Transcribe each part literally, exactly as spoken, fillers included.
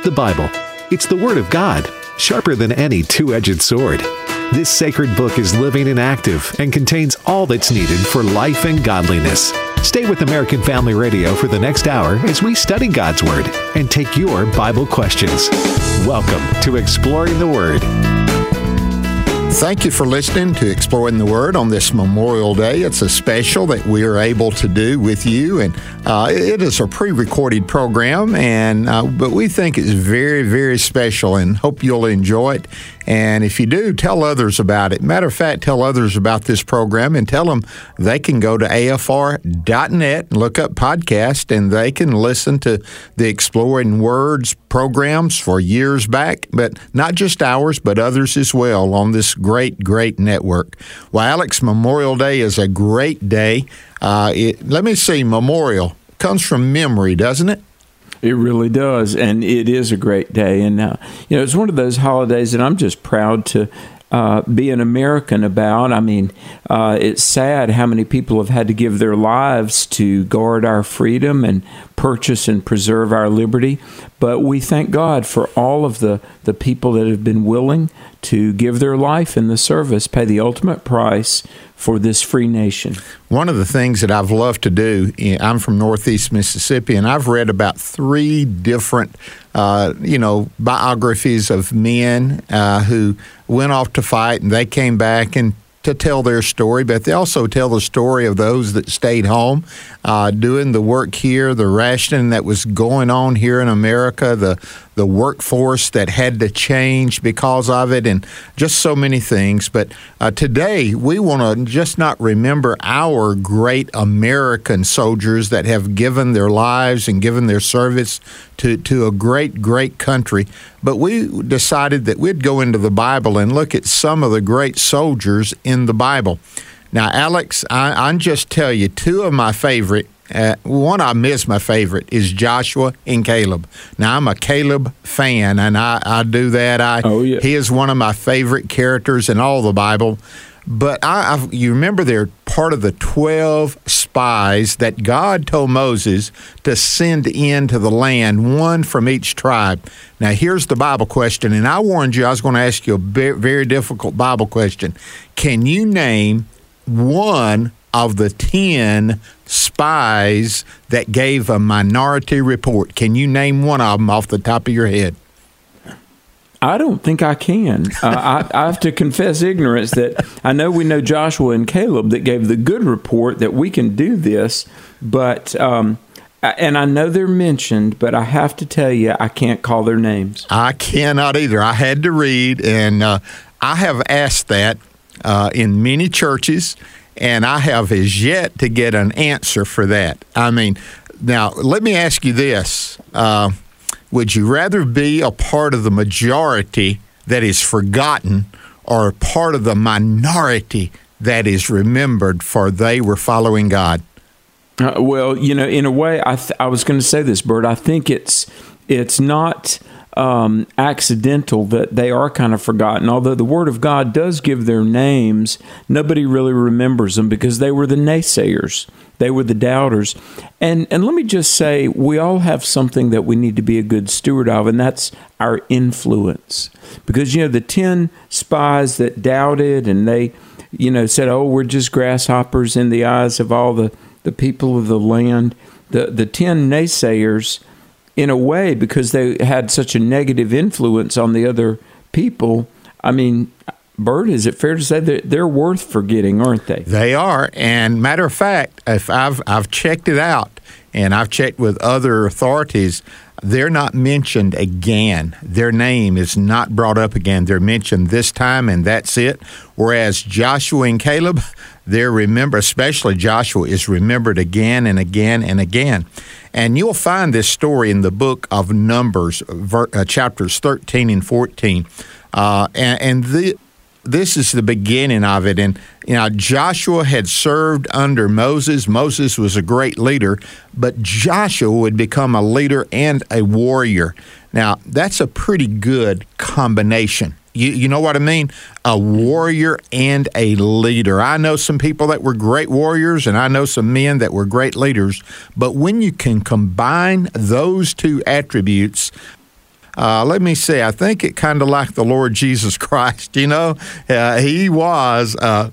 The Bible. It's the Word of God, sharper than any two-edged sword. This sacred book is living and active and contains all that's needed for life and godliness. Stay with American Family Radio for the next hour as we study God's Word and take your Bible questions. Welcome to Exploring the Word. Thank you for listening to Exploring the Word on this Memorial Day. It's a special that we are able to do with you, and uh, it is a pre-recorded program, and uh, but we think it's very, very special, and hope you'll enjoy it. And if you do, tell others about it. Matter of fact, tell others about this program and tell them they can go to A F R dot net and look up podcast, and they can listen to the Exploring Words programs for years back, but not just ours, but others as well on this great, great network. Well, Alex, Memorial Day is a great day. Uh, it, let me see, Memorial comes from memory, doesn't it? It really does, and it is a great day. And, uh, you know, it's one of those holidays that I'm just proud to uh, be an American about. I mean, uh, it's sad how many people have had to give their lives to guard our freedom and purchase and preserve our liberty. But we thank God for all of the, the people that have been willing to give their life in the service, pay the ultimate price for this free nation. One of the things that I've loved to do, I'm from Northeast Mississippi, and I've read about three different, uh, you know, biographies of men uh, who went off to fight, and they came back and to tell their story, but they also tell the story of those that stayed home, uh, doing the work here, the rationing that was going on here in America, the the workforce that had to change because of it, and just so many things. But uh, today, we want to just not remember our great American soldiers that have given their lives and given their service to, to a great, great country, but we decided that we'd go into the Bible and look at some of the great soldiers in the Bible. Now, Alex, I, I'll just tell you, two of my favorite, uh, one of them is my favorite, is Joshua and Caleb. Now, I'm a Caleb fan, and I, I do that. I, oh, yeah. He is one of my favorite characters in all the Bible. But I, I, you remember they're part of the twelve spies that God told Moses to send into the land, one from each tribe. Now, here's the Bible question, and I warned you I was going to ask you a very, very difficult Bible question. Can you name one of the ten spies that gave a minority report? Can you name one of them off the top of your head? I don't think I can. Uh, I, I have to confess ignorance that I know we know Joshua and Caleb that gave the good report that we can do this, but um, and I know they're mentioned, but I have to tell you, I can't call their names. I cannot either. I had to read, and uh, I have asked that uh, in many churches, and I have as yet to get an answer for that. I mean, now, let me ask you this. Uh, Would you rather be a part of the majority that is forgotten or a part of the minority that is remembered for they were following God? Uh, well, you know, in a way, I th- I was going to say this, Bert. I think it's it's not um, accidental that they are kind of forgotten. Although the Word of God does give their names, nobody really remembers them because they were the naysayers. They were the doubters. And and let me just say, we all have something that we need to be a good steward of, and that's our influence. Because, you know, the ten spies that doubted and they, you know, said, oh, we're just grasshoppers in the eyes of all the, the people of the land. The, the ten naysayers, in a way, because they had such a negative influence on the other people, I mean, Bert, is it fair to say that they're worth forgetting, aren't they? They are. And matter of fact, if I've I've checked it out, and I've checked with other authorities, they're not mentioned again. Their name is not brought up again. They're mentioned this time, and that's it. Whereas Joshua and Caleb, they're remembered, especially Joshua, is remembered again and again and again. And you'll find this story in the book of Numbers, ver, uh, chapters thirteen and fourteen. Uh, and and the This is the beginning of it. And, you know, Joshua had served under Moses. Moses was a great leader, but Joshua would become a leader and a warrior. Now, that's a pretty good combination. You, you know what I mean? A warrior and a leader. I know some people that were great warriors, and I know some men that were great leaders. But when you can combine those two attributes, uh, let me say, I think it kind of like the Lord Jesus Christ, you know. Uh, he was... Uh,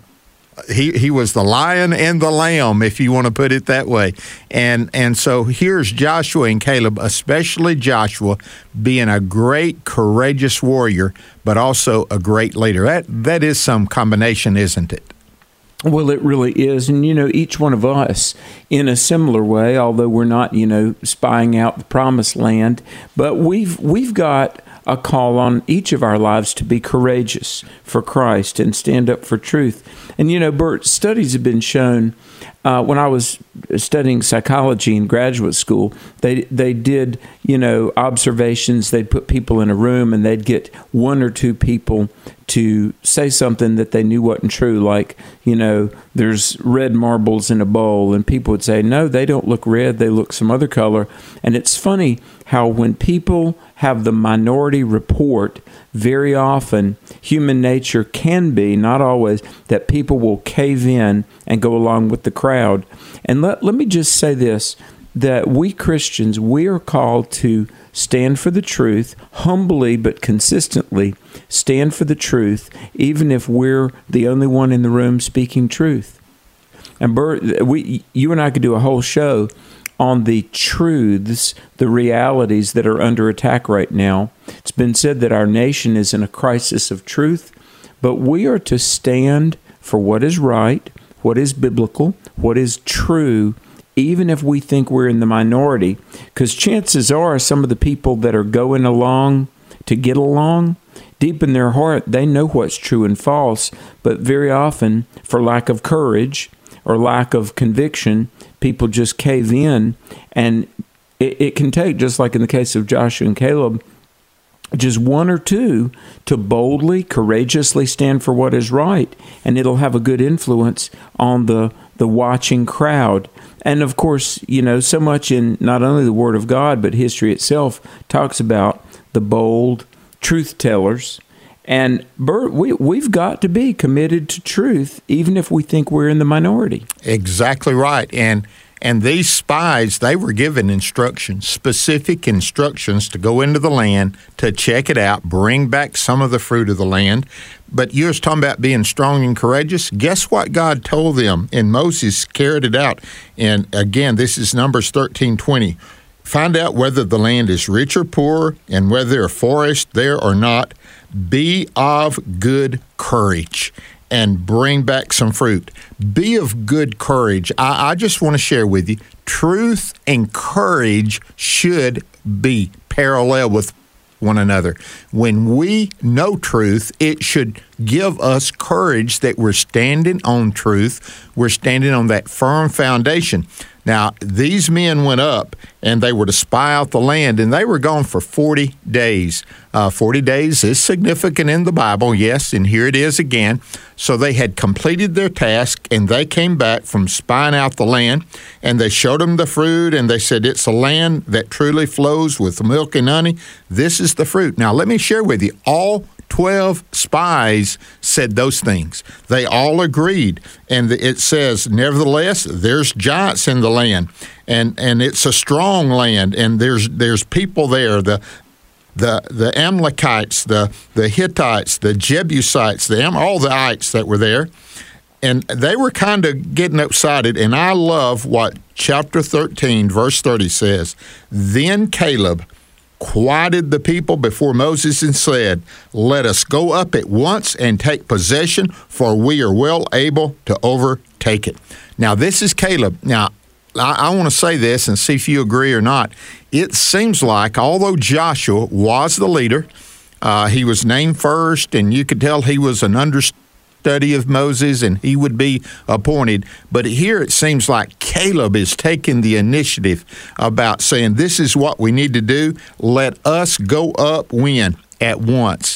He he was the lion and the lamb, if you want to put it that way. And and so here's Joshua and Caleb, especially Joshua, being a great, courageous warrior, but also a great leader. That that is some combination, isn't it? Well, it really is. And, you know, each one of us in a similar way, although we're not, you know, spying out the promised land, but we've we've got a call on each of our lives to be courageous for Christ and stand up for truth. And, you know, Bert, studies have been shown, uh, when I was studying psychology in graduate school, they they did, you know, observations. They'd put people in a room and they'd get one or two people to say something that they knew wasn't true, like, you know, there's red marbles in a bowl, and people would say, no, they don't look red, they look some other color. And it's funny how when people have the minority report, very often human nature can be, not always, that people will cave in and go along with the crowd. And let, let me just say this, that we Christians, we are called to stand for the truth, humbly but consistently stand for the truth, even if we're the only one in the room speaking truth. And Bert, we, you and I could do a whole show on the truths, the realities that are under attack right now. It's been said that our nation is in a crisis of truth, but we are to stand for what is right, what is biblical, what is true, even if we think we're in the minority, because chances are some of the people that are going along to get along, deep in their heart, they know what's true and false, but very often, for lack of courage or lack of conviction, people just cave in, and it, it can take, just like in the case of Joshua and Caleb, just one or two to boldly, courageously stand for what is right, and it'll have a good influence on the, the watching crowd. And of course, you know, so much in not only the Word of God, but history itself talks about the bold truth tellers. And Bert, we, we've got to be committed to truth, even if we think we're in the minority. Exactly right. And and these spies, they were given instructions, specific instructions to go into the land, to check it out, bring back some of the fruit of the land. But you was talking about being strong and courageous. Guess what God told them? And Moses carried it out. And again, this is Numbers thirteen twenty. Find out whether the land is rich or poor, and whether there are forests there or not. Be of good courage and bring back some fruit. Be of good courage. I, I just want to share with you, truth and courage should be parallel with one another. When we know truth, it should give us courage that we're standing on truth. We're standing on that firm foundation. Now, these men went up, and they were to spy out the land, and they were gone for forty days. Uh, forty days is significant in the Bible, yes, and here it is again. So they had completed their task, and they came back from spying out the land, and they showed them the fruit, and they said, it's a land that truly flows with milk and honey. This is the fruit. Now, let me share with you, all twelve spies said those things. They all agreed. And it says, nevertheless, there's giants in the land, and, and it's a strong land, and there's there's people there, the the the Amalekites, the, the Hittites, the Jebusites, the Am- all the ites that were there. And they were kind of getting excited. And I love what chapter thirteen, verse thirty says. Then Caleb quieted the people before Moses and said, let us go up at once and take possession, for we are well able to overtake it. Now, this is Caleb. Now, I, I want to say this and see if you agree or not. It seems like, although Joshua was the leader, uh, he was named first, and you could tell he was an understudy of Moses, and he would be appointed. But here it seems like Caleb is taking the initiative about saying, this is what we need to do. Let us go up when? At once.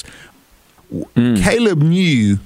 Mm. Caleb knew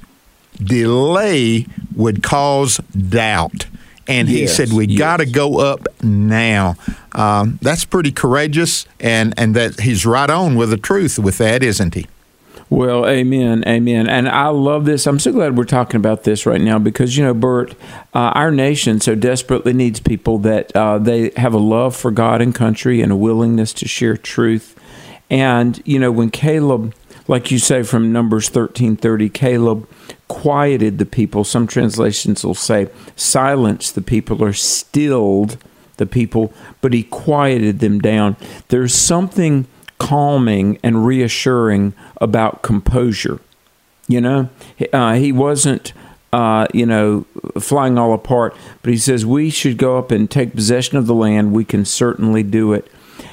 delay would cause doubt. And he yes, said, we yes. got to go up now. Um, that's pretty courageous, and, and that he's right on with the truth with that, isn't he? Well, amen, amen. And I love this. I'm so glad we're talking about this right now because, you know, Bert, uh, our nation so desperately needs people that uh, they have a love for God and country and a willingness to share truth. And, you know, when Caleb, like you say from Numbers thirteen thirty, Caleb quieted the people. Some translations will say silenced the people or stilled the people, but he quieted them down. There's something calming and reassuring about composure. You know, uh, he wasn't, uh, you know, flying all apart, but he says we should go up and take possession of the land. We can certainly do it.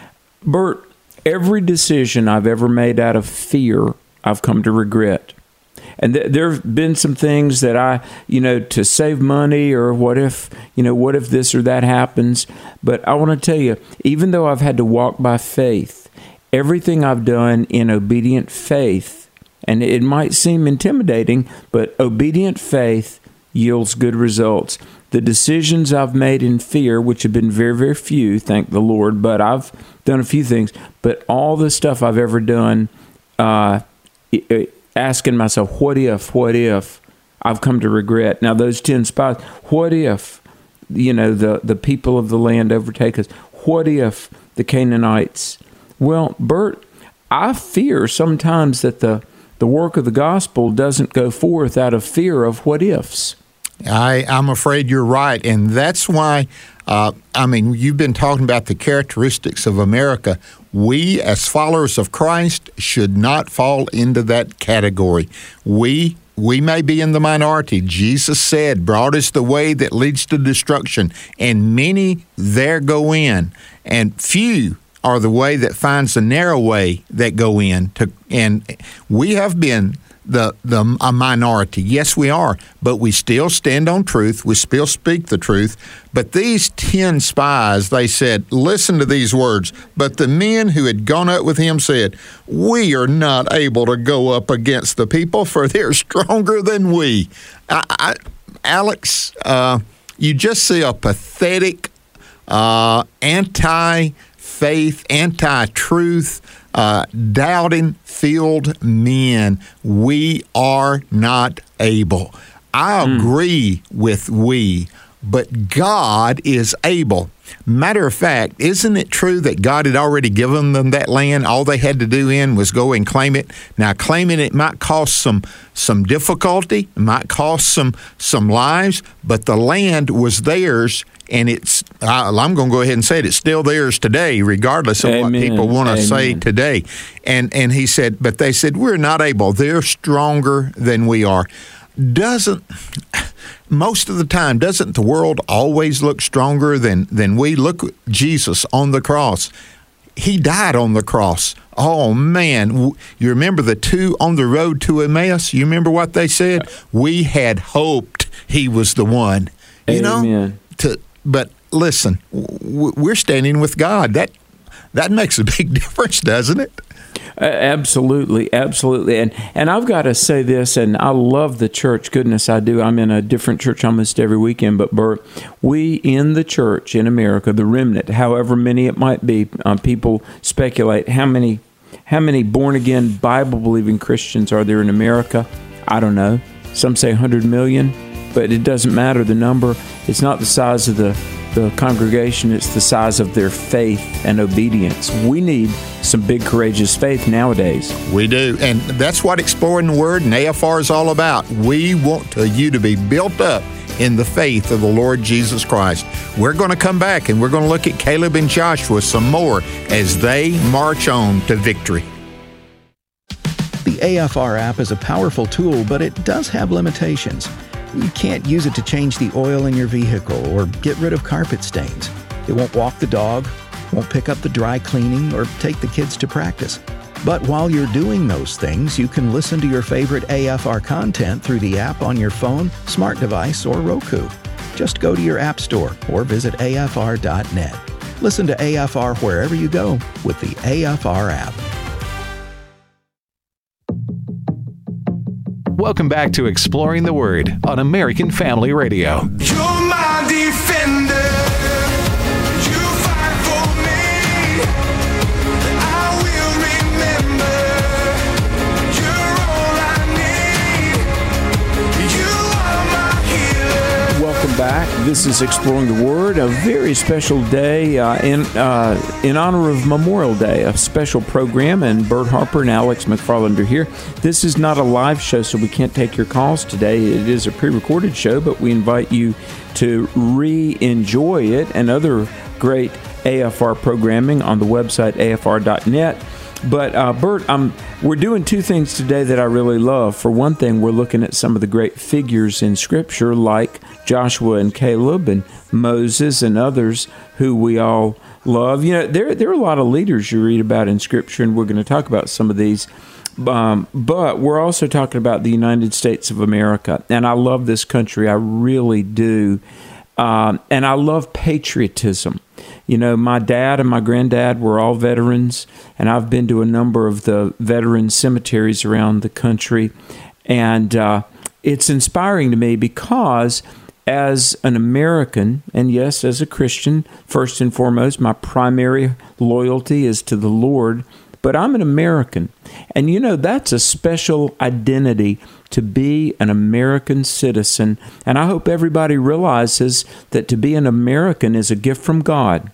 Bert, every decision I've ever made out of fear, I've come to regret. And th- there have been some things that I, you know, to save money or what if, you know, what if this or that happens? But I want to tell you, even though I've had to walk by faith, everything I've done in obedient faith, and it might seem intimidating, but obedient faith yields good results. The decisions I've made in fear, which have been very, very few, thank the Lord, but I've done a few things, but all the stuff I've ever done, uh, it, it, asking myself, what if, what if, I've come to regret. Now, those ten spies, what if, you know, the, the people of the land overtake us? What if the Canaanites? Well, Bert, I fear sometimes that the, the work of the gospel doesn't go forth out of fear of what ifs. I, I'm afraid you're right, and that's why, uh, I mean, you've been talking about the characteristics of America. We, as followers of Christ, should not fall into that category. We we may be in the minority. Jesus said, broad is the way that leads to destruction, and many there go in, and few are the way that finds the narrow way that go in. To, and we have been the the a minority. Yes, we are, but we still stand on truth. We still speak the truth. But these ten spies, they said, listen to these words. But the men who had gone up with him said, we are not able to go up against the people, for they're stronger than we. I, I, Alex, uh, you just see a pathetic, uh, anti-faith, anti-truth, Uh, doubting-filled men. We are not able. I agree mm. with we, but God is able. Matter of fact, isn't it true that God had already given them that land? All they had to do in was go and claim it. Now, claiming it might cost some some difficulty, it might cost some some lives, but the land was theirs. And it's, I'm going to go ahead and say it, it's still theirs today, regardless of Amen. What people want to say today. And and he said, but they said, we're not able. They're stronger than we are. Doesn't, most of the time, doesn't the world always look stronger than, than we? Look at Jesus on the cross. He died on the cross. Oh, man. You remember the two on the road to Emmaus? You remember what they said? We had hoped he was the one. You Amen. know? To, But listen, we're standing with God. That that makes a big difference, doesn't it? Uh, absolutely, absolutely. And and I've got to say this, and I love the church. Goodness, I do. I'm in a different church almost every weekend. But, Bert, we in the church in America, the remnant, however many it might be, um, people speculate how many how many born-again, Bible-believing Christians are there in America? I don't know. Some say one hundred million. But it doesn't matter the number. It's not the size of the, the congregation. It's the size of their faith and obedience. We need some big, courageous faith nowadays. We do. And that's what Exploring the Word and A F R is all about. We want to, you to be built up in the faith of the Lord Jesus Christ. We're going to come back and we're going to look at Caleb and Joshua some more as they march on to victory. The A F R app is a powerful tool, but it does have limitations. You can't use it to change the oil in your vehicle or get rid of carpet stains. It won't walk the dog, won't pick up the dry cleaning, or take the kids to practice. But while you're doing those things, you can listen to your favorite A F R content through the app on your phone, smart device, or Roku. Just go to your app store or visit A F R dot net. Listen to A F R wherever you go with the A F R app. Welcome back to Exploring the Word on American Family Radio. You're my defender. You fight for me. I will remember. You're all I need. You are my healer. Welcome back. This is Exploring the Word, a very special day uh, in uh, in honor of Memorial Day, a special program, and Bert Harper and Alex McFarland are here. This is not a live show, so we can't take your calls today. It is a pre-recorded show, but we invite you to re-enjoy it and other great A F R programming on the website A F R dot net. But, uh, Bert, um, we're doing two things today that I really love. For one thing, we're looking at some of the great figures in Scripture like Joshua and Caleb and Moses and others who we all love. You know, there, there are a lot of leaders you read about in Scripture, and we're going to talk about some of these. Um, but we're also talking about the United States of America. And I love this country. I really do. Um, and I love patriotism. You know, my dad and my granddad were all veterans, and I've been to a number of the veteran cemeteries around the country. And uh, it's inspiring to me because as an American, and yes, as a Christian, first and foremost, my primary loyalty is to the Lord, but I'm an American. And, you know, that's a special identity to be an American citizen. And I hope everybody realizes that to be an American is a gift from God.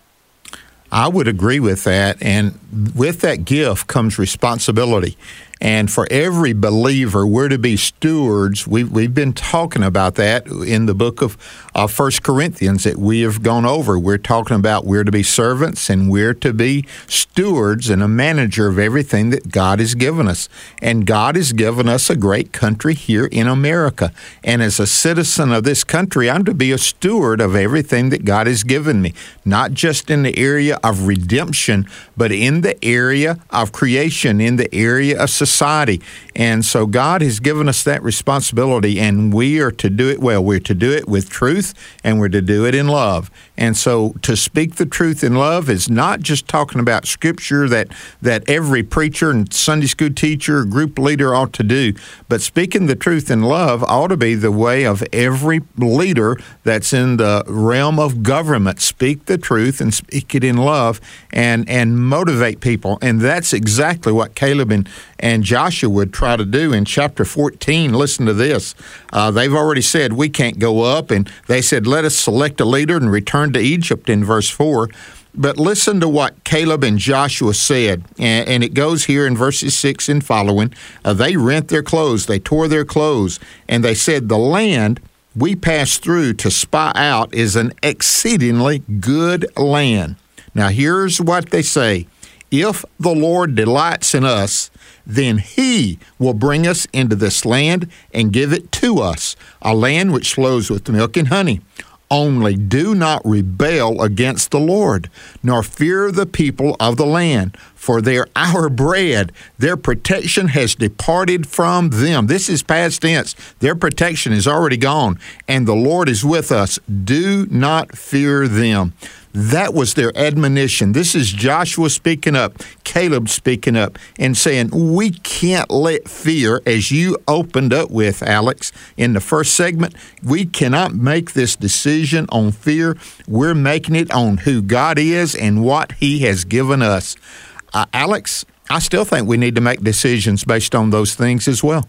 I would agree with that. And with that gift comes responsibility. And for every believer, we're to be stewards. We've, we've been talking about that in the book of uh, First Corinthians that we have gone over. We're talking about we're to be servants and we're to be stewards and a manager of everything that God has given us. And God has given us a great country here in America. And as a citizen of this country, I'm to be a steward of everything that God has given me, not just in the area of redemption, but in the area of creation, in the area of society. Society. And so God has given us that responsibility, and we are to do it well. We're to do it with truth, and we're to do it in love. And so to speak the truth in love is not just talking about Scripture that, that every preacher and Sunday school teacher, group leader ought to do, but speaking the truth in love ought to be the way of every leader that's in the realm of government. Speak the truth and speak it in love and, and motivate people. And that's exactly what Caleb and, and Joshua would try to do in chapter fourteen. Listen to this. Uh, they've already said, we can't go up. And they said, let us select a leader and return to Egypt in verse four. But listen to what Caleb and Joshua said. And, and it goes here in verses six and following. Uh, they rent their clothes. They tore their clothes. And they said, the land we passed through to spy out is an exceedingly good land. Now, here's what they say. If the Lord delights in us, then he will bring us into this land and give it to us, a land which flows with milk and honey. Only do not rebel against the Lord, nor fear the people of the land, for they're our bread. Their protection has departed from them. This is past tense. Their protection is already gone, and the Lord is with us. Do not fear them. That was their admonition. This is Joshua speaking up, Caleb speaking up, and saying, we can't let fear, as you opened up with, Alex, in the first segment, we cannot make this decision on fear. We're making it on who God is and what he has given us. Uh, Alex, I still think we need to make decisions based on those things as well.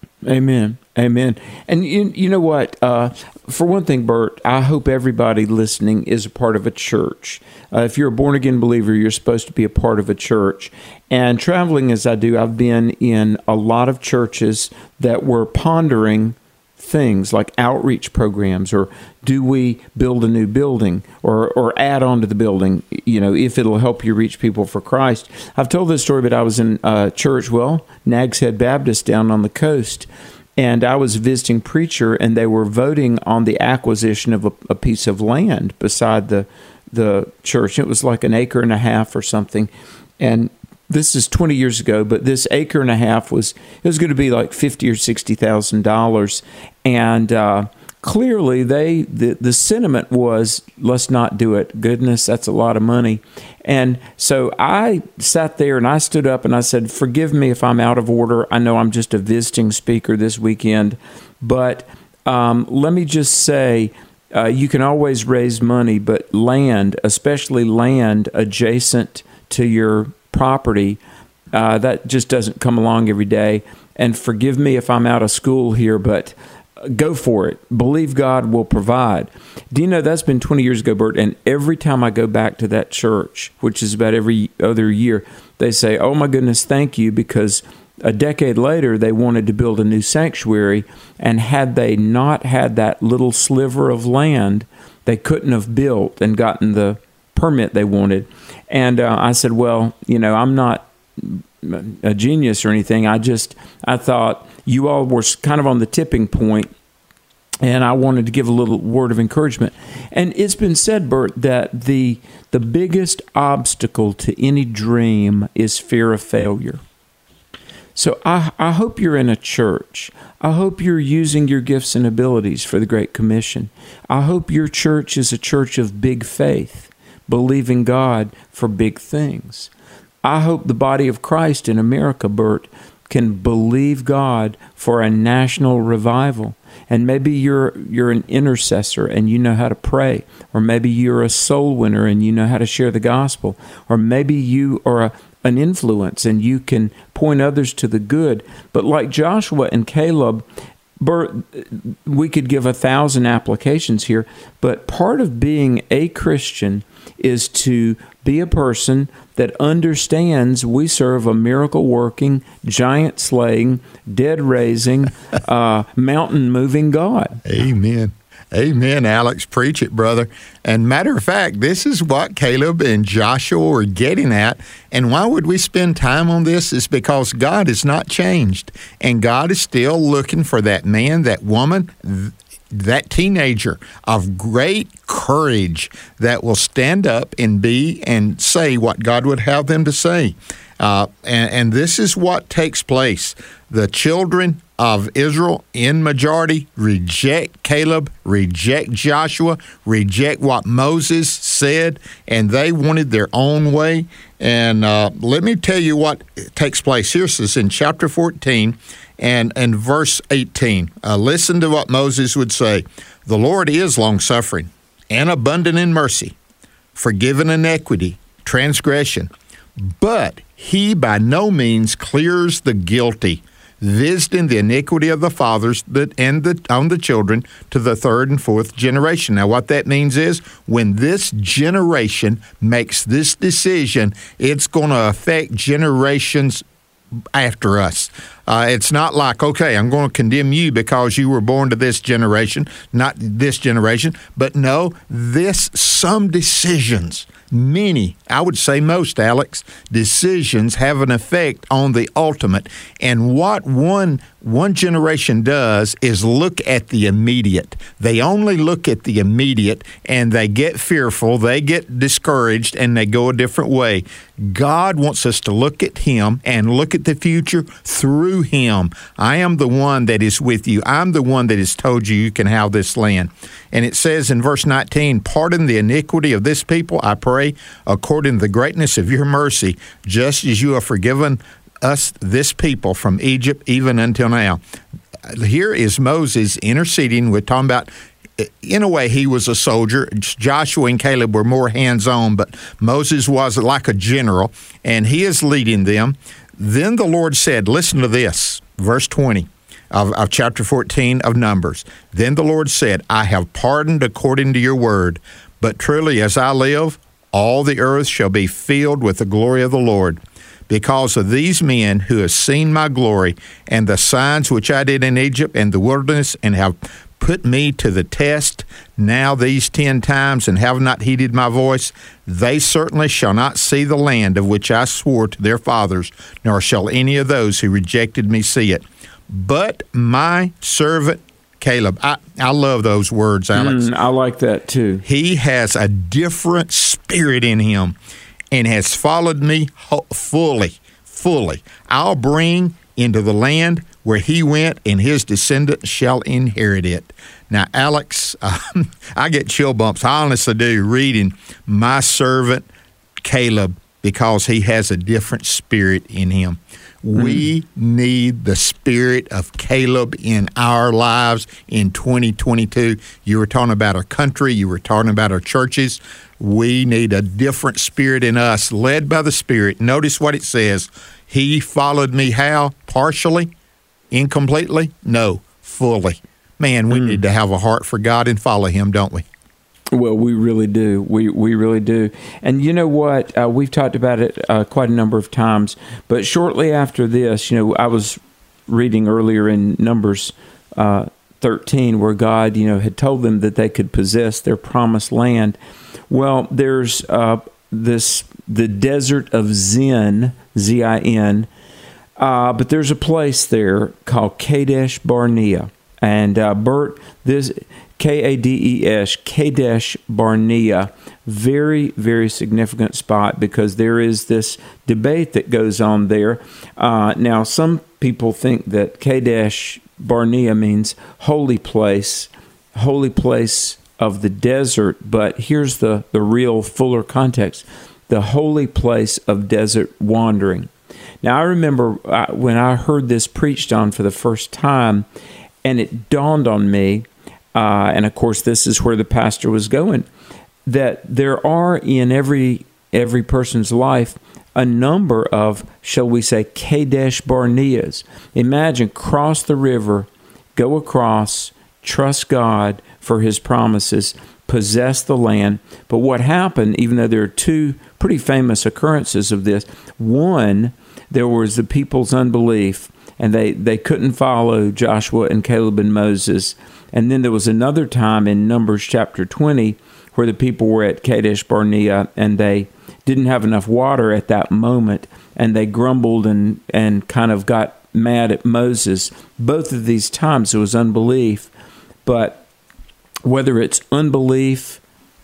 Amen. Amen. And you, you know what? Uh, for one thing, Bert, I hope everybody listening is a part of a church. Uh, if you're a born-again believer, you're supposed to be a part of a church. And traveling as I do, I've been in a lot of churches that were pondering things like outreach programs, or do we build a new building or or add on to the building, you know, if it'll help you reach people for Christ. I've told this story, but I was in a church, well, Nags Head Baptist down on the coast, and I was a visiting preacher, and they were voting on the acquisition of a, a piece of land beside the the church. It was like an acre and a half or something, and this is twenty years ago, but this acre and a half was, it was going to be like fifty or sixty thousand dollars. And uh, clearly they, the, the sentiment was, let's not do it. Goodness, that's a lot of money. And so I sat there and I stood up and I said, forgive me if I'm out of order. I know I'm just a visiting speaker this weekend, but um, let me just say, uh, you can always raise money, but land, especially land adjacent to your property, uh, that just doesn't come along every day. And forgive me if I'm out of school here, but go for it. Believe God will provide. Do you know that's been twenty years ago, Bert? And every time I go back to that church, which is about every other year, they say, "Oh my goodness, thank you," because a decade later they wanted to build a new sanctuary, and had they not had that little sliver of land, they couldn't have built and gotten the permit they wanted. And uh, I said, "Well, you know, I'm not a genius or anything. I just I thought you all were kind of on the tipping point, and I wanted to give a little word of encouragement." And it's been said, Bert, that the the biggest obstacle to any dream is fear of failure. So I, I hope you're in a church. I hope you're using your gifts and abilities for the Great Commission. I hope your church is a church of big faith, believing God for big things. I hope the body of Christ in America, Bert, can believe God for a national revival. And maybe you're you're an intercessor and you know how to pray, or maybe you're a soul winner and you know how to share the gospel, or maybe you are a, an influence and you can point others to the good. But like Joshua and Caleb, Bert, we could give a thousand applications here, but part of being a Christian is to be a person that understands we serve a miracle-working, giant-slaying, dead-raising, uh, mountain-moving God. Amen. Amen, Alex. Preach it, brother. And matter of fact, this is what Caleb and Joshua were getting at. And why would we spend time on this? Is because God has not changed. And God is still looking for that man, that woman, th- that teenager of great courage that will stand up and be and say what God would have them to say. Uh, and, and this is what takes place. The children of Israel in majority reject Caleb, reject Joshua, reject what Moses said, and they wanted their own way. And uh, let me tell you what takes place. Here it is in chapter fourteen and, and verse eighteen. Uh, listen to what Moses would say. "The Lord is long-suffering and abundant in mercy, forgiving iniquity, transgression, but he by no means clears the guilty, visiting the iniquity of the fathers that and the, on the children to the third and fourth generation." Now, what that means is when this generation makes this decision, it's going to affect generations after us. Uh, it's not like, okay, I'm going to condemn you because you were born to this generation, not this generation. But no, this, some decisions, many, I would say most, Alex, decisions have an effect on the ultimate. And what one one generation does is look at the immediate. They only look at the immediate, and they get fearful, they get discouraged, and they go a different way. God wants us to look at Him and look at the future through Him. I am the one that is with you. I'm the one that has told you you can have this land. And it says in verse nineteen, "Pardon the iniquity of this people, I pray, according to the greatness of your mercy, just as you have forgiven us, this people, from Egypt, even until now." Here is Moses interceding. We're talking about, in a way, he was a soldier. Joshua and Caleb were more hands-on, but Moses was like a general, and he is leading them. Then the Lord said, listen to this, verse twenty of, of chapter fourteen of Numbers. "Then the Lord said, I have pardoned according to your word, but truly as I live, all the earth shall be filled with the glory of the Lord. Because of these men who have seen my glory and the signs which I did in Egypt and the wilderness, and have put me to the test now these ten times, and have not heeded my voice, they certainly shall not see the land of which I swore to their fathers, nor shall any of those who rejected me see it. But my servant Caleb," I, I love those words, Alex. Mm, I like that too. "He has a different spirit in him, and has followed me fully, fully. I'll bring into the land where he went, and his descendants shall inherit it." Now, Alex, um, I get chill bumps, I honestly do, reading "my servant Caleb," because he has a different spirit in him. We need the spirit of Caleb in our lives in twenty twenty-two. You were talking about our country. You were talking about our churches. We need a different spirit in us, led by the Spirit. Notice what it says. He followed me how? Partially? Incompletely? No, fully. man, we mm. need to have a heart for God and follow Him, don't we? Well, we really do. We we really do. And you know what? Uh, we've talked about it uh, quite a number of times. But shortly after this, you know, I was reading earlier in Numbers uh, thirteen, where God, you know, had told them that they could possess their promised land. Well, there's uh, this the desert of Zin, Z I N, uh, but there's a place there called Kadesh Barnea, and uh, Bert, this. K A D E S, Kadesh Barnea, very, very significant spot because there is this debate that goes on there. Uh, now, some people think that Kadesh Barnea means holy place, holy place of the desert, but here's the, the real fuller context, the holy place of desert wandering. Now, I remember uh, when I heard this preached on for the first time, and it dawned on me, Uh, and of course, this is where the pastor was going, that there are in every every person's life a number of, shall we say, Kadesh Barneas. Imagine, cross the river, go across, trust God for His promises, possess the land. But what happened, even though there are two pretty famous occurrences of this, one, there was the people's unbelief, and they, they couldn't follow Joshua and Caleb and Moses. And then there was another time in Numbers chapter twenty where the people were at Kadesh Barnea and they didn't have enough water at that moment, and they grumbled and, and kind of got mad at Moses. Both of these times it was unbelief, but whether it's unbelief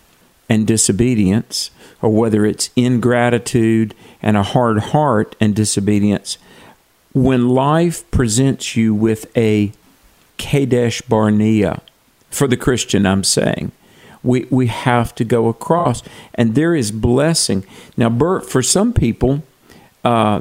and disobedience, or whether it's ingratitude and a hard heart and disobedience, when life presents you with a Kadesh Barnea, for the Christian, I'm saying, we we have to go across, and there is blessing. Now, Bert, for some people, uh,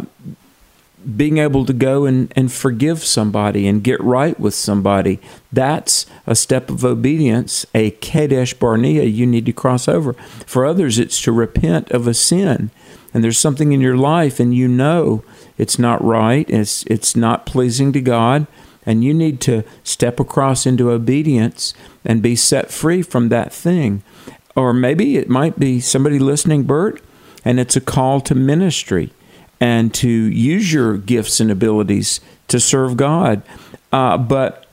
being able to go and, and forgive somebody and get right with somebody, that's a step of obedience, a Kadesh Barnea you need to cross over. For others, it's to repent of a sin, and there's something in your life, and you know it's not right, it's it's not pleasing to God, and you need to step across into obedience and be set free from that thing. Or maybe it might be somebody listening, Bert, and it's a call to ministry and to use your gifts and abilities to serve God. Uh, but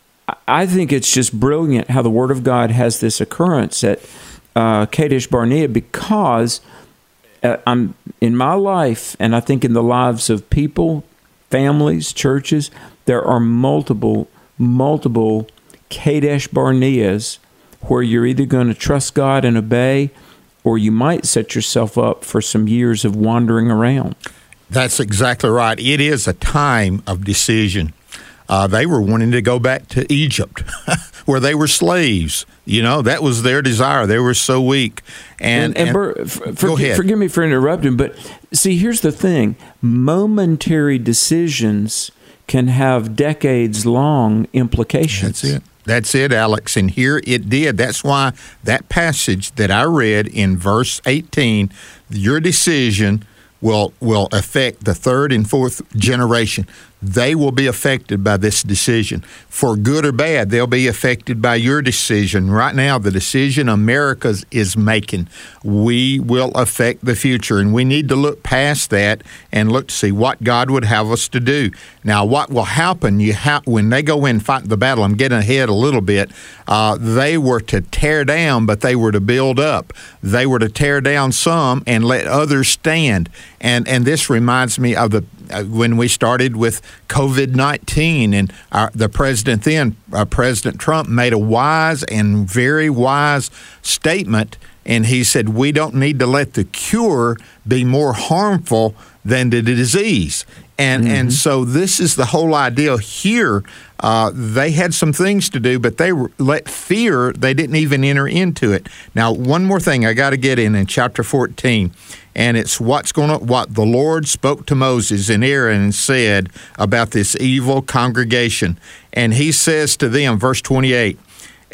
I think it's just brilliant how the Word of God has this occurrence at uh, Kadesh Barnea, because uh, I'm in my life, and I think in the lives of people, families, churches, there are multiple, multiple Kadesh Barneas where you're either going to trust God and obey, or you might set yourself up for some years of wandering around. That's exactly right. It is a time of decision. Uh, they were wanting to go back to Egypt, where they were slaves. You know, that was their desire. They were so weak. And, and, and, and Bert, for, go ahead. Forgive me for interrupting, but see, here's the thing. Momentary decisions can have decades-long implications. That's it. That's it, Alex. And here it did. That's why that passage that I read in verse eighteen, your decision will will affect the third and fourth generation. They will be affected by this decision. For good or bad, they'll be affected by your decision. Right now, the decision America is making, we will affect the future. And we need to look past that and look to see what God would have us to do. Now, what will happen you ha- when they go in and fight the battle, I'm getting ahead a little bit, uh, they were to tear down, but they were to build up. They were to tear down some and let others stand. And, and this reminds me of the Uh, when we started with covid nineteen, and our, the president then, uh, President Trump, made a wise and very wise statement, and he said, we don't need to let the cure be more harmful than the disease. And mm-hmm. and so this is the whole idea here. Uh, they had some things to do, but they were, let fear, they didn't even enter into it. Now, one more thing I got to get in in chapter fourteen, and it's what's going to, what the Lord spoke to Moses and Aaron and said about this evil congregation. And he says to them, verse twenty-eight, as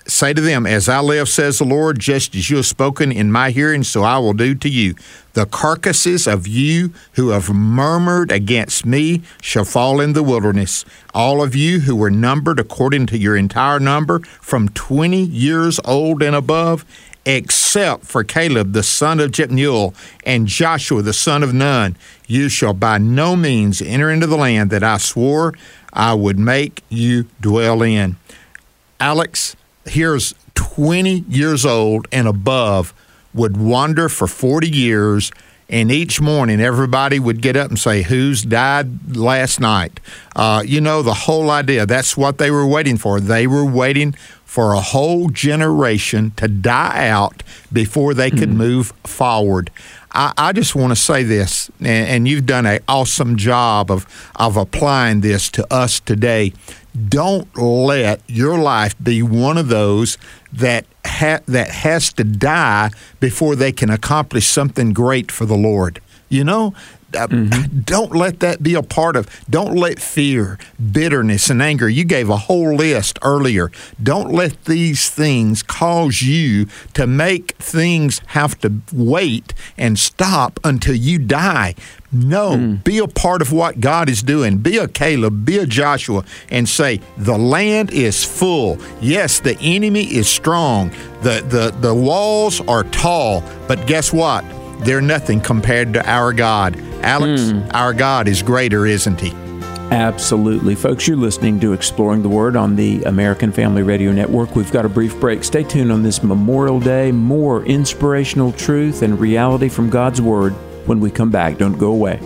Say to them, as I live, says the Lord, just as you have spoken in my hearing, so I will do to you. The carcasses of you who have murmured against me shall fall in the wilderness. All of you who were numbered according to your entire number, from twenty years old and above, except for Caleb the son of Jephunneh and Joshua the son of Nun, you shall by no means enter into the land that I swore I would make you dwell in. Alex, here's twenty years old and above would wander for forty years, and each morning everybody would get up and say, who's died last night? Uh, you know, the whole idea, that's what they were waiting for. They were waiting for a whole generation to die out before they could mm. move forward. I, I just want to say this, and, and you've done an awesome job of, of applying this to us today. Don't let your life be one of those that ha- that has to die before they can accomplish something great for the Lord. You know, uh, mm-hmm. don't let that be a part of. Don't let fear, bitterness, and anger. You gave a whole list earlier. Don't let these things cause you to make things have to wait and stop until you die. No, mm. be a part of what God is doing. Be a Caleb, be a Joshua, and say, the land is full. Yes, the enemy is strong. The, the, the walls are tall, but guess what? They're nothing compared to our God. Alex, mm. our God is greater, isn't he? Absolutely. Folks, you're listening to Exploring the Word on the American Family Radio Network. We've got a brief break. Stay tuned on this Memorial Day. More inspirational truth and reality from God's Word when we come back. Don't go away.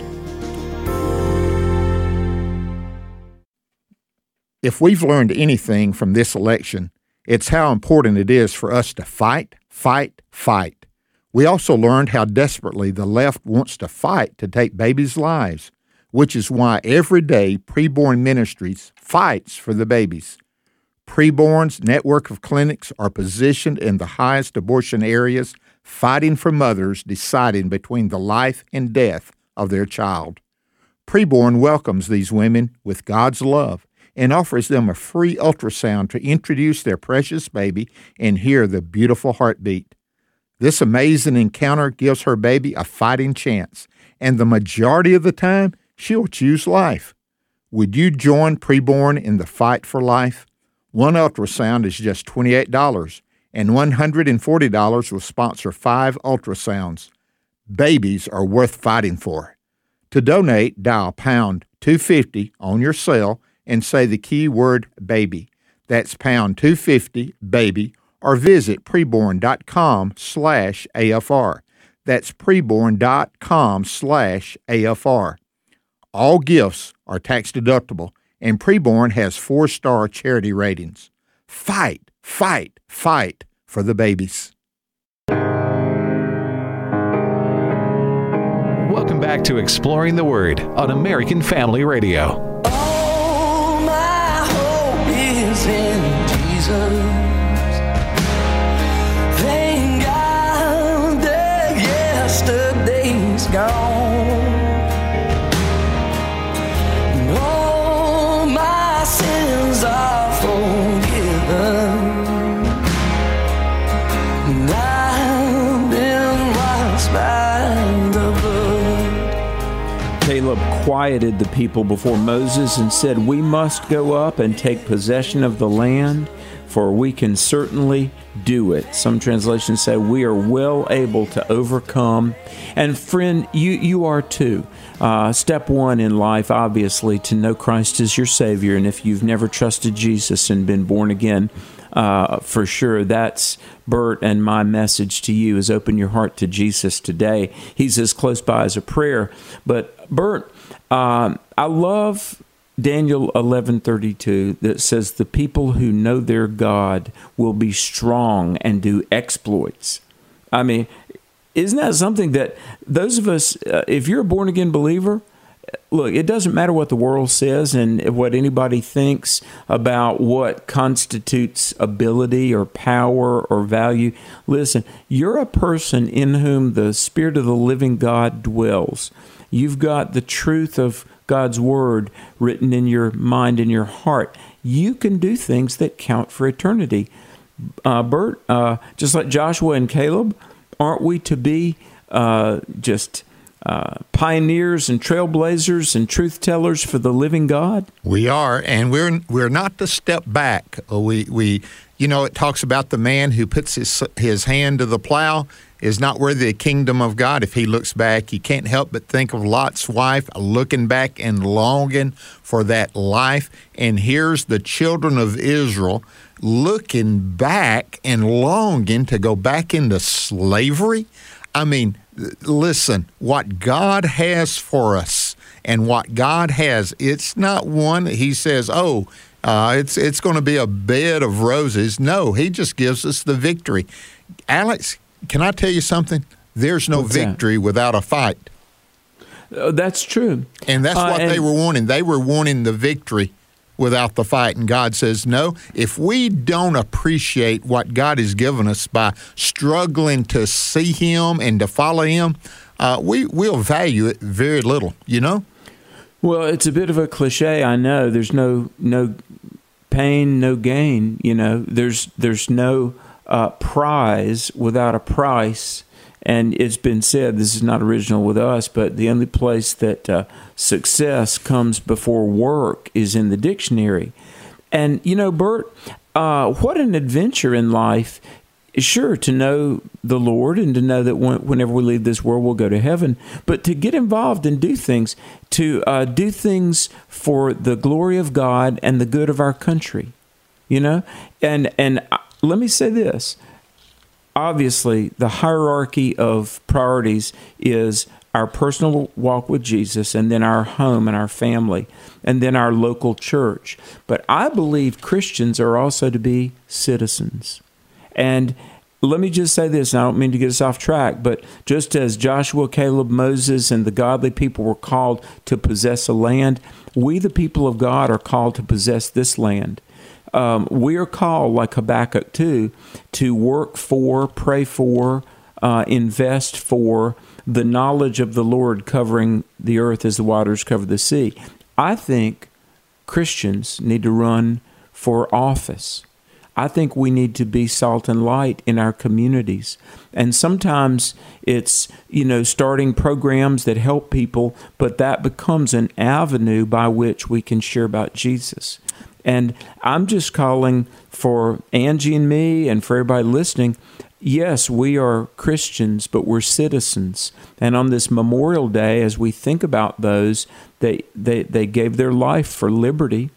If we've learned anything from this election, it's how important it is for us to fight, fight, fight. We also learned how desperately the left wants to fight to take babies' lives, which is why every day Preborn Ministries fights for the babies. Preborn's network of clinics are positioned in the highest abortion areas, fighting for mothers deciding between the life and death of their child. Preborn welcomes these women with God's love and offers them a free ultrasound to introduce their precious baby and hear the beautiful heartbeat. This amazing encounter gives her baby a fighting chance, and the majority of the time, she'll choose life. Would you join Preborn in the fight for life? One ultrasound is just twenty-eight dollars, and one hundred forty dollars will sponsor five ultrasounds. Babies are worth fighting for. To donate, dial pound two fifty on your cell and say the keyword baby. That's pound two fifty, baby, or visit preborn.com slash AFR. That's preborn.com slash AFR. All gifts are tax deductible, and Preborn has four-star charity ratings. Fight, fight, fight for the babies. Welcome back to Exploring the Word on American Family Radio. All my hope is in Jesus. Thank God that yesterday's gone. And all my sins are forgiven. And I've been washed by the blood. Caleb quieted the people before Moses and said, "We must go up and take possession of the land, for we can certainly do it." Some translations say we are well able to overcome. And friend, you, you are too. Uh, step one in life, obviously, to know Christ as your Savior. And if you've never trusted Jesus and been born again, uh, for sure, that's Bert and my message to you is open your heart to Jesus today. He's as close by as a prayer. But Bert, uh, I love Daniel eleven thirty-two that says the people who know their God will be strong and do exploits. I mean, isn't that something that those of us, uh, if you're a born-again believer, look, it doesn't matter what the world says and what anybody thinks about what constitutes ability or power or value. Listen, you're a person in whom the Spirit of the living God dwells. You've got the truth of God's Word written in your mind and your heart. You can do things that count for eternity. uh, Bert, uh, just like Joshua and Caleb, aren't we to be uh, just uh, pioneers and trailblazers and truth tellers for the living God? We are, and we're we're not to step back. We we you know it talks about the man who puts his his hand to the plow is not worthy of the kingdom of God. If he looks back, you can't help but think of Lot's wife looking back and longing for that life. And here's the children of Israel looking back and longing to go back into slavery. I mean, listen, what God has for us and what God has, it's not one that he says, oh, uh, it's it's going to be a bed of roses. No, he just gives us the victory. Alex, can I tell you something? There's no What's victory that? without a fight. Uh, that's true. And that's Uh, what and- they were wanting. They were wanting the victory without the fight. And God says, no, if we don't appreciate what God has given us by struggling to see him and to follow him, uh, we, we'll value it very little, you know? Well, it's a bit of a cliche, I know. There's no no pain, no gain, you know. There's there's no uh, prize without a price. And it's been said, this is not original with us, but the only place that uh, success comes before work is in the dictionary. And, you know, Bert, uh, what an adventure in life. Sure, to know the Lord and to know that when, whenever we leave this world, we'll go to heaven. But to get involved and do things, to uh, do things for the glory of God and the good of our country, you know? And, and uh, let me say this. Obviously, the hierarchy of priorities is our personal walk with Jesus, and then our home and our family, and then our local church. But I believe Christians are also to be citizens. And let me just say this, and I don't mean to get us off track, but just as Joshua, Caleb, Moses, and the godly people were called to possess a land, we, the people of God, are called to possess this land. Um, we are called, like Habakkuk two, to work for, pray for, uh, invest for the knowledge of the Lord covering the earth as the waters cover the sea. I think Christians need to run for office. I think we need to be salt and light in our communities. And sometimes it's, you know, starting programs that help people, but that becomes an avenue by which we can share about Jesus. And I'm just calling for Angie and me and for everybody listening. Yes, we are Christians, but we're citizens. And on this Memorial Day, as we think about those, they they, they gave their life for liberty.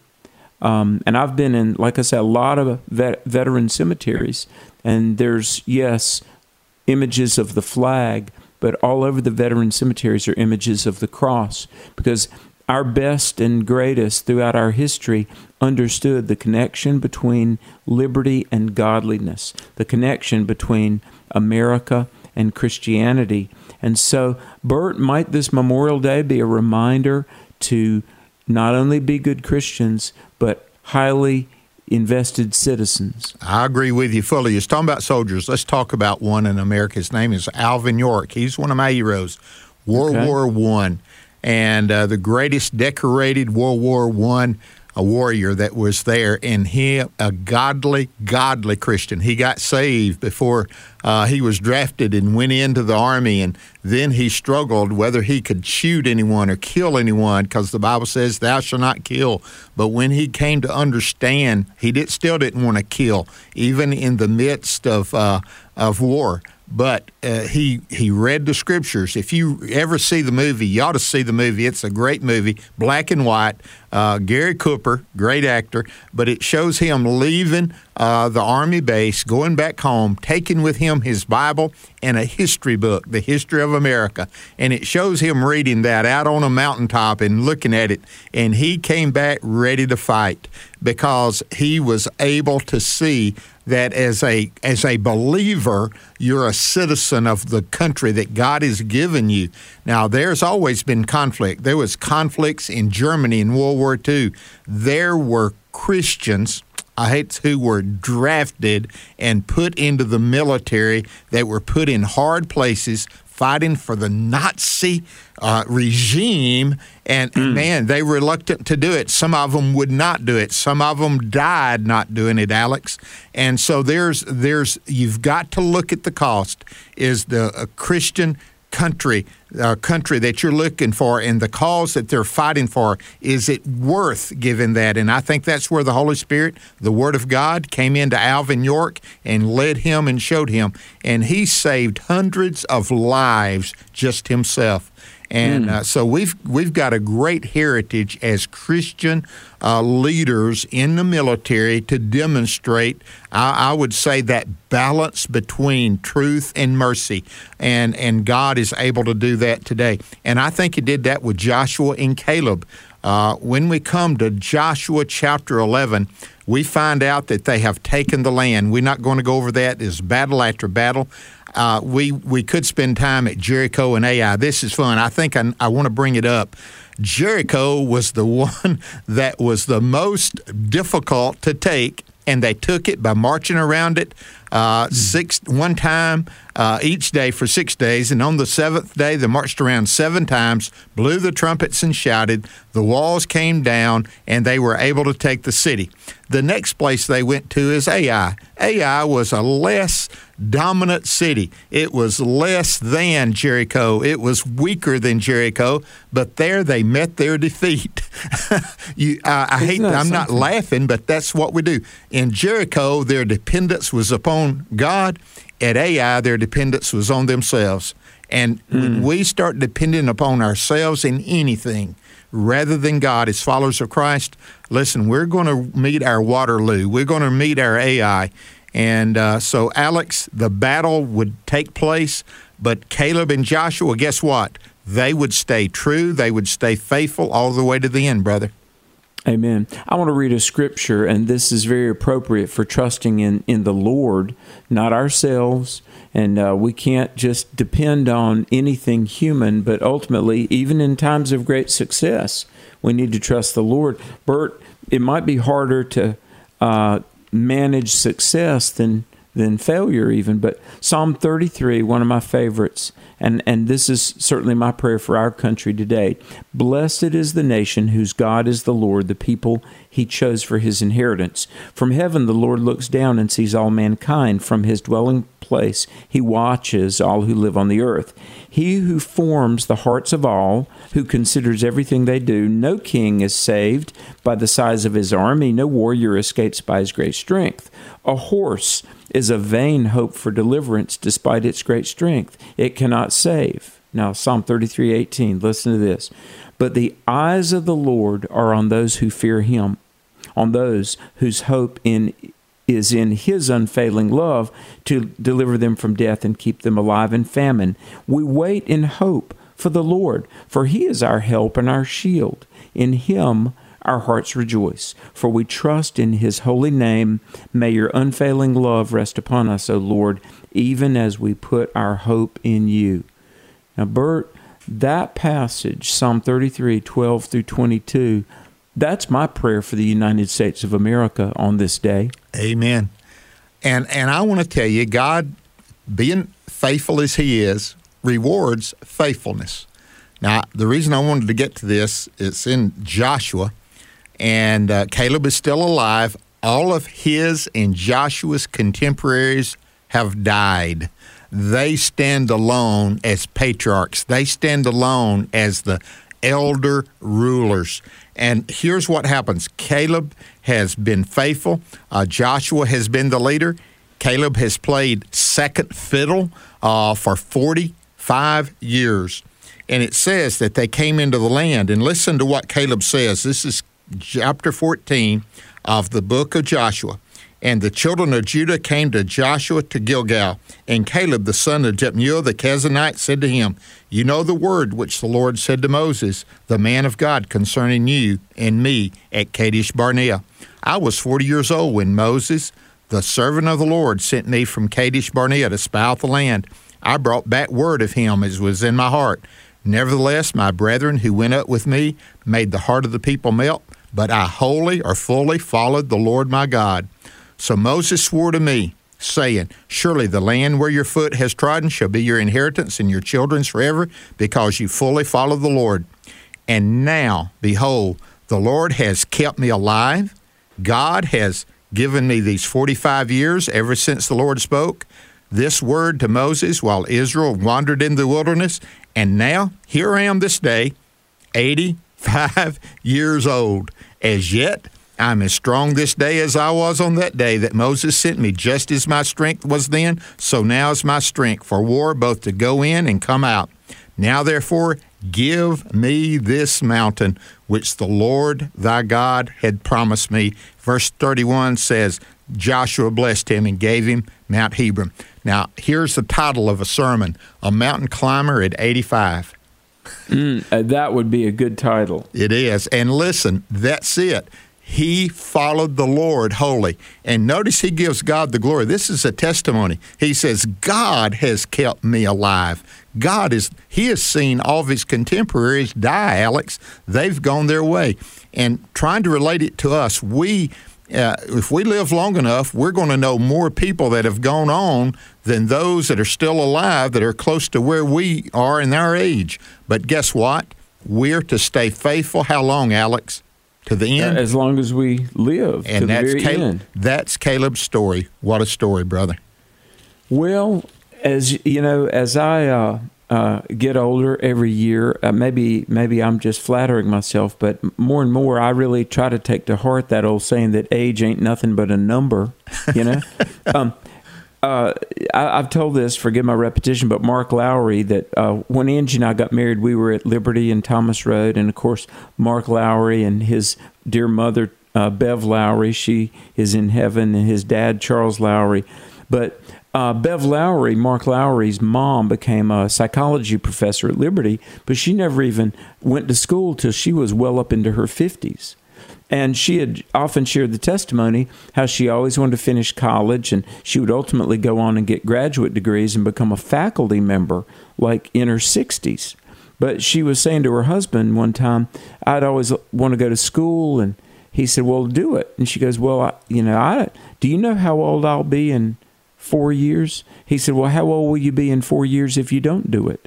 Um, and I've been in, like I said, a lot of vet, veteran cemeteries. And there's, yes, images of the flag, but all over the veteran cemeteries are images of the cross. Because our best and greatest throughout our history understood the connection between liberty and godliness, the connection between America and Christianity. And so, Bert, might this Memorial Day be a reminder to not only be good Christians, but highly invested citizens? I agree with you fully. You're talking about soldiers. Let's talk about one in America. His name is Alvin York. He's one of my heroes. World Okay. War One. And uh, the greatest decorated World War One a warrior that was there, and he, a godly, godly Christian. He got saved before uh, he was drafted and went into the Army, and then he struggled whether he could shoot anyone or kill anyone, because the Bible says, thou shalt not kill. But when he came to understand, he did, still didn't want to kill, even in the midst of uh, of war. But uh, he he read the scriptures. If you ever see the movie, you ought to see the movie. It's a great movie, black and white. Uh, Gary Cooper, great actor, but it shows him leaving uh, the Army base, going back home, taking with him his Bible and a history book, the history of America. And it shows him reading that out on a mountaintop and looking at it. And he came back ready to fight because he was able to see that as a as a believer, you're a citizen of the country that God has given you. Now, there's always been conflict. There was conflicts in Germany in World War Two. There were Christians, I hate who were drafted and put into the military, that were put in hard places, fighting for the Nazi uh, regime, and mm. man, they were reluctant to do it. Some of them would not do it. Some of them died not doing it, Alex. And so there's there's you've got to look at the cost. Is the a Christian country uh, country that you're looking for and the cause that they're fighting for, is it worth giving that? And I think that's where the Holy Spirit, the Word of God, came into Alvin York and led him and showed him. And he saved hundreds of lives just himself. And uh, so we've we've got a great heritage as Christian uh, leaders in the military to demonstrate, I, I would say, that balance between truth and mercy. And, and God is able to do that today. And I think he did that with Joshua and Caleb. Uh, when we come to Joshua chapter eleven, we find out that they have taken the land. We're not going to go over that. It's battle after battle. Uh, we we could spend time at Jericho and Ai. This is fun. I think I, I want to bring it up. Jericho was the one that was the most difficult to take, and they took it by marching around it uh, six one time uh, each day for six days. And on the seventh day, they marched around seven times, blew the trumpets and shouted. The walls came down, and they were able to take the city. The next place they went to is Ai. Ai was a less dominant city. It was less than Jericho. It was weaker than Jericho, but there they met their defeat. you, uh, I hate. I'm not laughing, but that's what we do. In Jericho, their dependence was upon God. At Ai, their dependence was on themselves. And mm. when we start depending upon ourselves in anything rather than God as followers of Christ, listen, we're going to meet our Waterloo. We're going to meet our Ai. And uh, so, Alex, the battle would take place, but Caleb and Joshua, guess what? They would stay true. They would stay faithful all the way to the end, brother. Amen. I want to read a scripture, and this is very appropriate for trusting in, in the Lord, not ourselves. And uh, we can't just depend on anything human, but ultimately, even in times of great success, we need to trust the Lord. Bert, it might be harder to uh, manage success than than failure even, but Psalm thirty-three, one of my favorites, and, and this is certainly my prayer for our country today. Blessed is the nation whose God is the Lord, the people he chose for his inheritance. From heaven the Lord looks down and sees all mankind. From his dwelling place he watches all who live on the earth. He who forms the hearts of all, who considers everything they do. No king is saved by the size of his army. No warrior escapes by his great strength. A horse is a vain hope for deliverance despite its great strength. It cannot save. Now, Psalm thirty-three eighteen, listen to this. But the eyes of the Lord are on those who fear him, on those whose hope in is in his unfailing love to deliver them from death and keep them alive in famine. We wait in hope for the Lord, for he is our help and our shield. In him our hearts rejoice, for we trust in his holy name. May your unfailing love rest upon us, O Lord, even as we put our hope in you. Now, Bert, that passage, Psalm thirty-three, twelve through twenty-two, that's my prayer for the United States of America on this day. Amen. And and I want to tell you, God, being faithful as he is, rewards faithfulness. Now, the reason I wanted to get to this is in Joshua, and uh, Caleb is still alive. All of his and Joshua's contemporaries have died. They stand alone as patriarchs. They stand alone as the elder rulers. And here's what happens. Caleb has been faithful. Uh, Joshua has been the leader. Caleb has played second fiddle uh, for forty-five years. And it says that they came into the land. And listen to what Caleb says. This is chapter fourteen of the book of Joshua. And the children of Judah came to Joshua to Gilgal. And Caleb, the son of Jephunneh the Kenizzite, said to him, You know the word which the Lord said to Moses, the man of God, concerning you and me at Kadesh Barnea. I was forty years old when Moses, the servant of the Lord, sent me from Kadesh Barnea to spy out the land. I brought back word of him as was in my heart. Nevertheless, my brethren who went up with me made the heart of the people melt, but I wholly or fully followed the Lord my God. So Moses swore to me, saying, surely the land where your foot has trodden shall be your inheritance and your children's forever, because you fully follow the Lord. And now, behold, the Lord has kept me alive. God has given me these forty-five years ever since the Lord spoke this word to Moses while Israel wandered in the wilderness. And now, here I am this day, eighty-five years old. As yet, I'm as strong this day as I was on that day that Moses sent me. Just as my strength was then, so now is my strength for war, both to go in and come out. Now, therefore, give me this mountain which the Lord thy God had promised me. Verse thirty-one says, Joshua blessed him and gave him Mount Hebron. Now, here's the title of a sermon, A Mountain Climber at eighty-five. Mm, uh, that would be a good title. It is. And listen, that's it. He followed the Lord wholly. And notice he gives God the glory. This is a testimony. He says, God has kept me alive. God is, he has seen all of his contemporaries die, Alex. They've gone their way. And trying to relate it to us, we, uh, if we live long enough, we're going to know more people that have gone on than those that are still alive that are close to where we are in our age. But guess what? We're to stay faithful. How long, Alex? To the end? As long as we live, and to that's the very Caleb, end. That's Caleb's story. What a story, brother. Well, as you know, as I uh, uh, get older every year, uh, maybe maybe I'm just flattering myself, but more and more I really try to take to heart that old saying that age ain't nothing but a number, you know? um, Uh, I, I've told this, forgive my repetition, but Mark Lowry, that uh, when Angie and I got married, we were at Liberty and Thomas Road. And, of course, Mark Lowry and his dear mother, uh, Bev Lowry, she is in heaven, and his dad, Charles Lowry. But uh, Bev Lowry, Mark Lowry's mom, became a psychology professor at Liberty, but she never even went to school till she was well up into her fifties. And she had often shared the testimony how she always wanted to finish college, and she would ultimately go on and get graduate degrees and become a faculty member, like in her sixties. But she was saying to her husband one time, I'd always want to go to school, and he said, well, do it. And she goes, well, I, you know, I do you know how old I'll be in four years? He said, well, how old will you be in four years if you don't do it?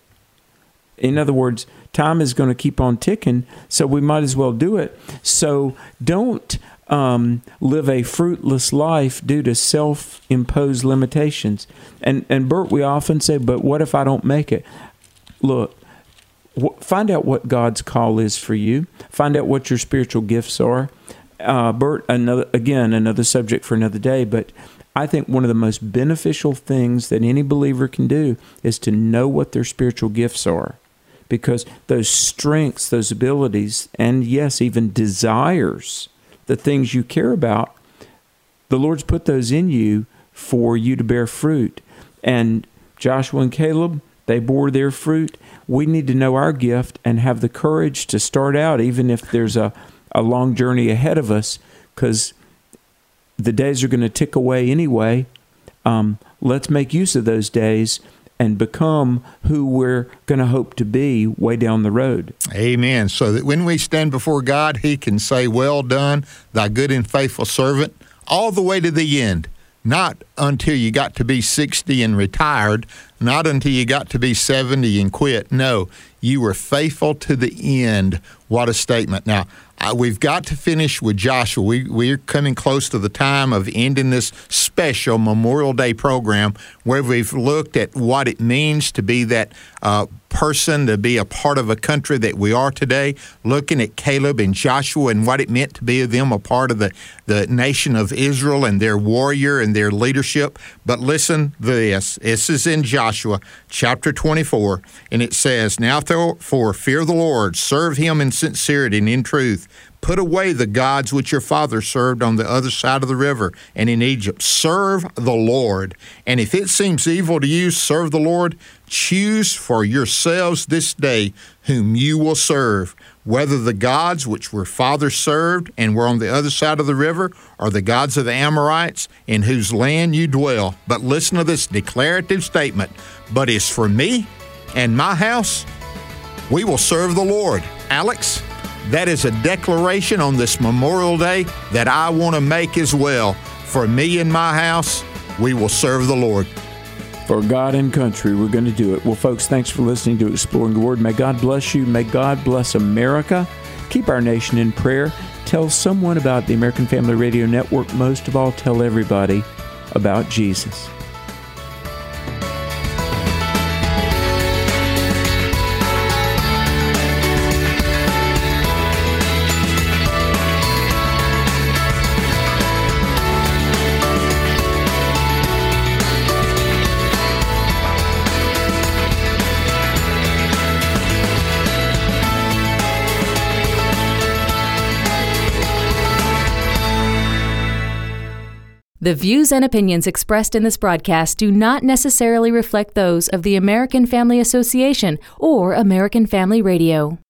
In other words, time is going to keep on ticking, so we might as well do it. So don't um, live a fruitless life due to self-imposed limitations. And, and Bert, we often say, but what if I don't make it? Look, w- find out what God's call is for you. Find out what your spiritual gifts are. Uh, Bert, another again, another subject for another day, but I think one of the most beneficial things that any believer can do is to know what their spiritual gifts are. Because those strengths, those abilities, and yes, even desires, the things you care about, the Lord's put those in you for you to bear fruit. And Joshua and Caleb, they bore their fruit. We need to know our gift and have the courage to start out, even if there's a, a long journey ahead of us, because the days are going to tick away anyway. Um, let's make use of those days and become who we're going to hope to be way down the road. Amen. So that when we stand before God, he can say, well done, thy good and faithful servant, all the way to the end. Not until you got to be sixty and retired, not until you got to be seventy and quit. No, you were faithful to the end. What a statement. Now, uh, we've got to finish with Joshua. We, we're coming close to the time of ending this special Memorial Day program where we've looked at what it means to be that uh, person, to be a part of a country that we are today, looking at Caleb and Joshua and what it meant to be them a part of the, the nation of Israel and their warrior and their leadership. But listen to this. This is in Joshua chapter twenty-four, and it says, now therefore fear the Lord, serve him in sincerity and in truth. Put away the gods which your father served on the other side of the river and in Egypt. Serve the Lord. And if it seems evil to you, serve the Lord. Choose for yourselves this day whom you will serve, whether the gods which your father served and were on the other side of the river, or the gods of the Amorites in whose land you dwell. But listen to this declarative statement. But as for me and my house, we will serve the Lord. Alex, that is a declaration on this Memorial Day that I want to make as well. For me and my house, we will serve the Lord. For God and country, we're going to do it. Well, folks, thanks for listening to Exploring the Word. May God bless you. May God bless America. Keep our nation in prayer. Tell someone about the American Family Radio Network. Most of all, tell everybody about Jesus. The views and opinions expressed in this broadcast do not necessarily reflect those of the American Family Association or American Family Radio.